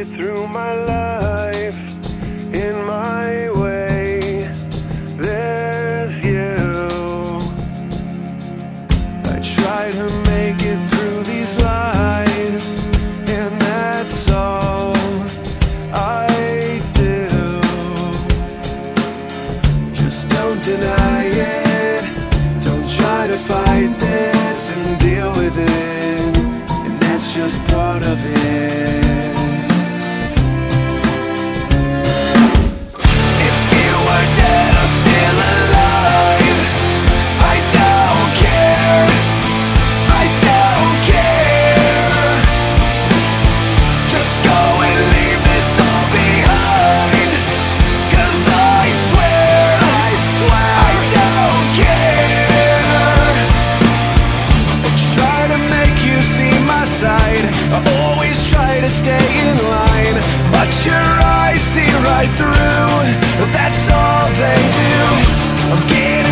it through my life, in my way, there's you. I try to make it through these lies, and that's all I do. Just don't deny it, don't try to fight this and deal with it, and that's just part of it. If you were dead or still alive, I don't care, I don't care. Just go and leave this all behind, 'cause I swear I don't care. I try to make you see my side, I always try to stay in line, but your eyes see right through, that's all they do. I'm getting